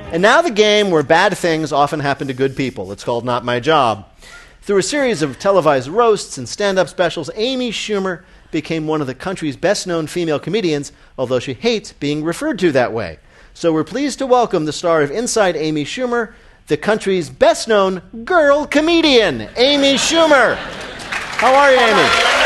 And now the game where bad things often happen to good people. It's called Not My Job. Through a series of televised roasts and stand-up specials, Amy Schumer became one of the country's best-known female comedians, although she hates being referred to that way. So we're pleased to welcome the star of Inside Amy Schumer, the country's best-known girl comedian, Amy Schumer. How are you, Amy?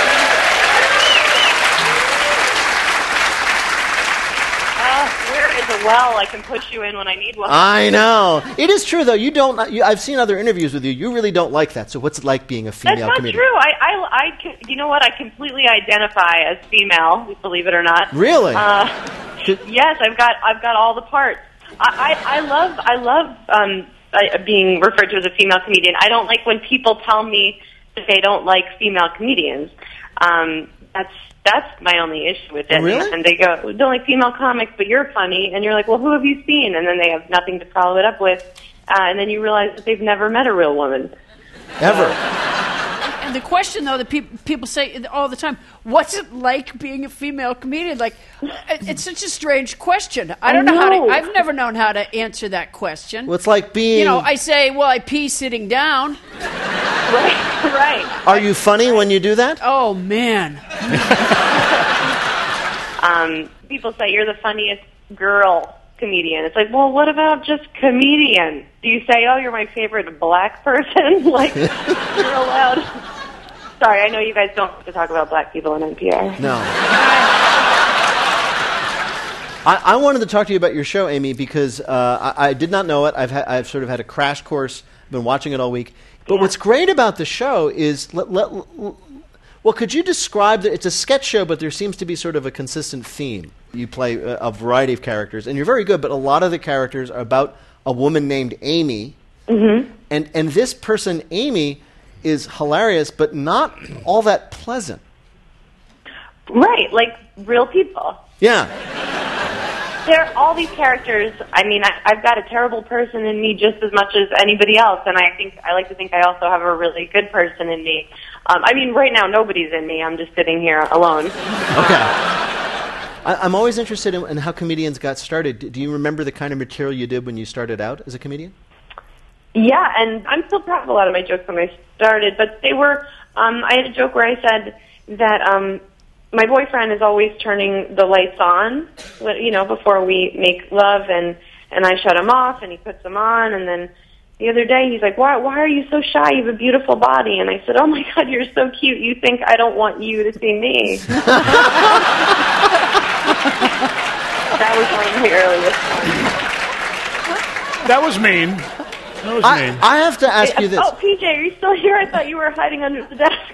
Well, I can push you in when I need one. I know. It is true, though. I've seen other interviews with you. You really don't like that. So what's it like being a female comedian? That's not true. You know what? I completely identify as female, believe it or not. Really? Yes, I've got all the parts. I love being referred to as a female comedian. I don't like when people tell me that they don't like female comedians. That's my only issue with it. Oh, really? And they go, we don't like female comics, but you're funny. And you're like, well, who have you seen? And then they have nothing to follow it up with. And then you realize that they've never met a real woman. Ever. And the question, though, that people say all the time, what's it like being a female comedian? Like, it's such a strange question. I know. I've never known how to answer that question. Well, it's like being... I say, well, I pee sitting down. Right. Are you funny when you do that? Oh, man. People say you're the funniest girl comedian. It's like, well, what about just comedian? Do you say, oh, you're my favorite black person? Like, you're allowed... Sorry, I know you guys don't have to talk about black people on NPR. No. I wanted to talk to you about your show, Amy, because I did not know it. I've sort of had a crash course. I've been watching it all week. But what's great about the show is, well, could you describe it's a sketch show, but there seems to be sort of a consistent theme. You play a variety of characters, and you're very good, but a lot of the characters are about a woman named Amy. Mm-hmm. And this person, Amy, is hilarious, but not all that pleasant. Right, like real people. Yeah. There are all these characters. I mean, I've got a terrible person in me just as much as anybody else, and I like to think I also have a really good person in me. I mean, right now nobody's in me. I'm just sitting here alone. Okay. I'm always interested in how comedians got started. Do you remember the kind of material you did when you started out as a comedian? Yeah, and I'm still proud of a lot of my jokes when I started, but they were, I had a joke where I said that my boyfriend is always turning the lights on, before we make love, and I shut him off, and he puts them on, and then the other day he's like, why are you so shy? You have a beautiful body. And I said, oh my God, you're so cute. You think I don't want you to see me. That was one of my earliest ones. That was mean. I have to ask you this. Oh, PJ, are you still here? I thought you were hiding under the desk.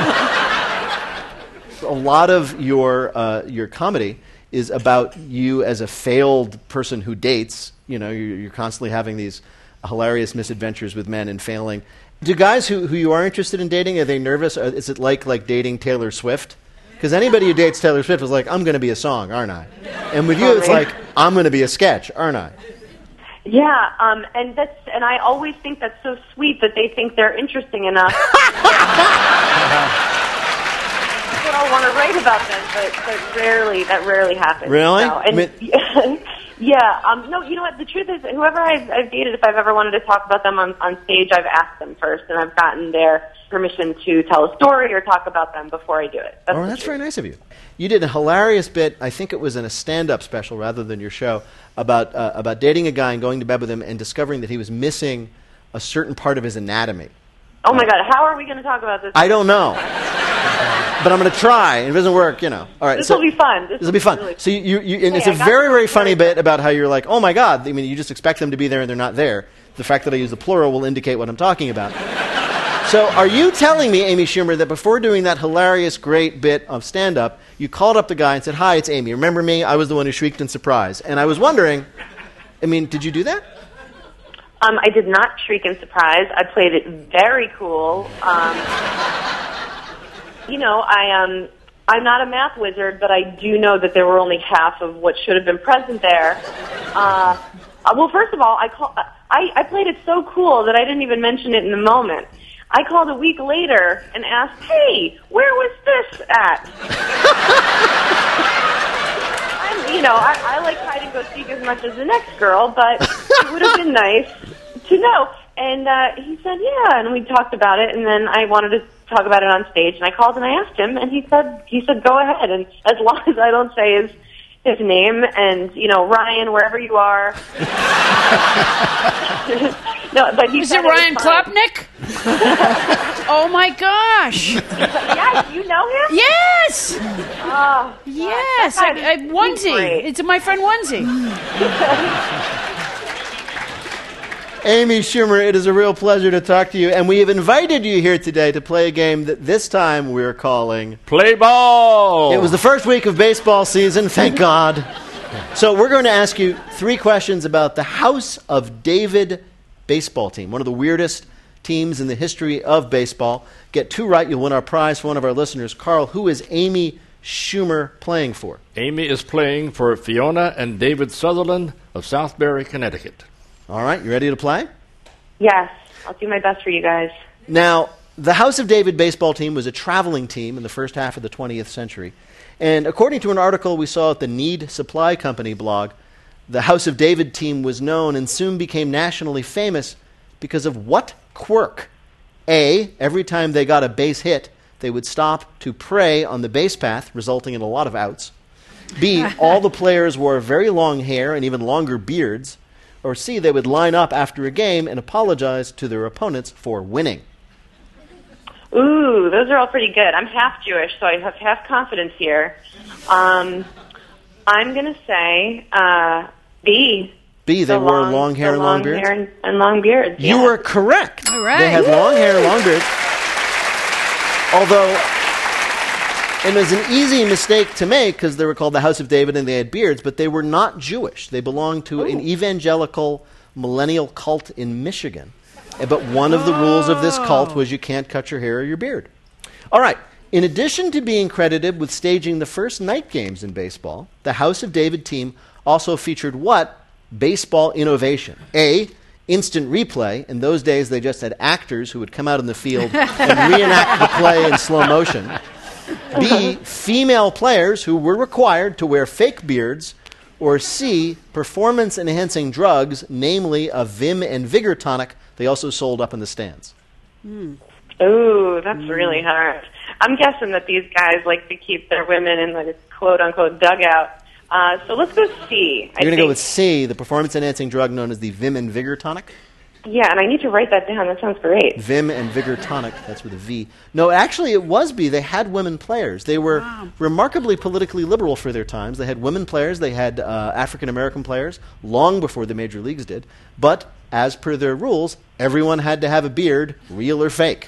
A lot of your comedy is about you as a failed person who dates. You're constantly having these hilarious misadventures with men and failing. Do guys who you are interested in dating, are they nervous? Is it like dating Taylor Swift? Because anybody who dates Taylor Swift is like, I'm going to be a song, aren't I? And with you, it's like, I'm going to be a sketch, aren't I? Yeah, and I always think that's so sweet that they think they're interesting enough. People don't want to write about them, but that rarely happens. Really? So, and, yeah. No, you know what? The truth is, whoever I've dated, if I've ever wanted to talk about them on stage, I've asked them first, and I've gotten their permission to tell a story or talk about them before I do it. That's very nice of you. You did a hilarious bit, I think it was in a stand-up special rather than your show, about dating a guy and going to bed with him and discovering that he was missing a certain part of his anatomy. Oh my God, how are we going to talk about this? I don't know. But I'm going to try. If it doesn't work, All right. This will be fun. This will be fun. Really so and it's a very, very funny bit about how you're like, oh my God. I mean, you just expect them to be there and they're not there. The fact that I use the plural will indicate what I'm talking about. So are you telling me, Amy Schumer, that before doing that hilarious, great bit of stand-up, you called up the guy and said, hi, it's Amy. Remember me? I was the one who shrieked in surprise. And I was wondering, did you do that? I did not shriek in surprise. I played it very cool. I'm not a math wizard, but I do know that there were only half of what should have been present there. Well, first of all, I played it so cool that I didn't even mention it in the moment. I called a week later and asked, hey, where was this at? I'm I like hide and go seek as much as the next girl, but it would have been nice to know. And he said, yeah, and we talked about it, and then I wanted to talk about it on stage, and I called and I asked him, and he said, go ahead, and as long as I don't say his name, and, Ryan, wherever you are. No, but he Is it Ryan Klopnick? Oh, my gosh. Yeah, you know him? Yes. Oh, yes. I Onesie. It's my friend Onesie. Amy Schumer, it is a real pleasure to talk to you, and we have invited you here today to play a game that this time we're calling Play Ball! It was the first week of baseball season, thank God. So we're going to ask you 3 questions about the House of David baseball team, one of the weirdest teams in the history of baseball. Get 2 right, you'll win our prize for one of our listeners. Carl, who is Amy Schumer playing for? Amy is playing for Fiona and David Sutherland of Southbury, Connecticut. All right, you ready to play? Yes, I'll do my best for you guys. Now, the House of David baseball team was a traveling team in the first half of the 20th century. And according to an article we saw at the Need Supply Company blog, the House of David team was known and soon became nationally famous because of what quirk? A, every time they got a base hit, they would stop to pray on the base path, resulting in a lot of outs. B, all the players wore very long hair and even longer beards. Or C, they would line up after a game and apologize to their opponents for winning. Ooh, those are all pretty good. I'm half Jewish, so I have half confidence here. I'm going to say B. B, they wore long hair and long beards? Hair and long beards, yeah. You were correct. All right. They had long hair, long beards. Although it was an easy mistake to make because they were called the House of David and they had beards, but they were not Jewish. They belonged to an evangelical millennial cult in Michigan. But one of the rules of this cult was you can't cut your hair or your beard. All right. In addition to being credited with staging the first night games in baseball, the House of David team also featured what baseball innovation? A, instant replay. In those days, they just had actors who would come out in the field and reenact the play in slow motion. B, female players who were required to wear fake beards. Or C, performance-enhancing drugs, namely a Vim and Vigor tonic they also sold up in the stands. Ooh, that's really hard. I'm guessing that these guys like to keep their women in the quote-unquote dugout. So let's go C. You're going to go with C, the performance-enhancing drug known as the Vim and Vigor tonic? Yeah, and I need to write that down. That sounds great. Vim and Vigor tonic. That's with a V. No, actually, it was B. They had women players. They were remarkably politically liberal for their times. They had women players. They had African-American players long before the major leagues did. But as per their rules, everyone had to have a beard, real or fake.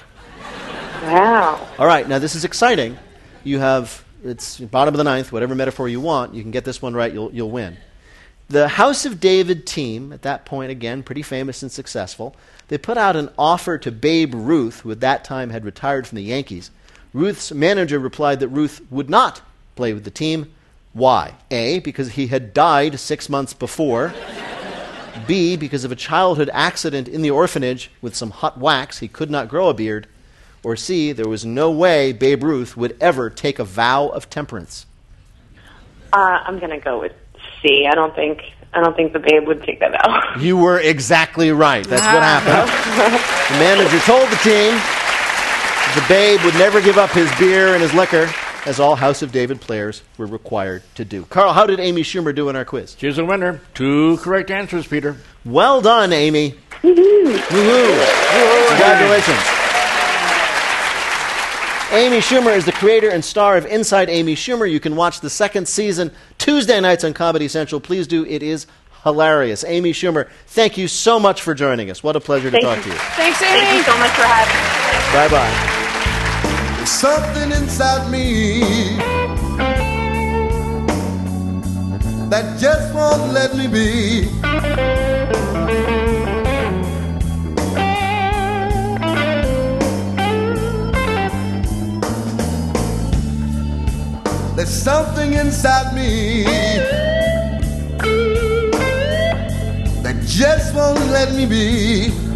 Wow. All right, now this is exciting. You have, it's bottom of the ninth, whatever metaphor you want. You can get this one right, you'll win. The House of David team, at that point, again, pretty famous and successful, they put out an offer to Babe Ruth, who at that time had retired from the Yankees. Ruth's manager replied that Ruth would not play with the team. Why? A, because he had died 6 months before. B, because of a childhood accident in the orphanage with some hot wax, he could not grow a beard. Or C, there was no way Babe Ruth would ever take a vow of temperance. I'm going to go with C. I don't think the Babe would take that out. You were exactly right. That's what happened. The manager told the team the Babe would never give up his beer and his liquor, as all House of David players were required to do. Carl, how did Amy Schumer do in our quiz? She's a winner. 2 correct answers, Peter. Well done, Amy. Woohoo. Congratulations. Amy Schumer is the creator and star of Inside Amy Schumer. You can watch the second season Tuesday nights on Comedy Central. Please do. It is hilarious. Amy Schumer, thank you so much for joining us. What a pleasure to talk to you. Thanks, Amy. Thank you so much for having me. Bye-bye. There's something inside me that just won't let me be. There's something inside me that just won't let me be.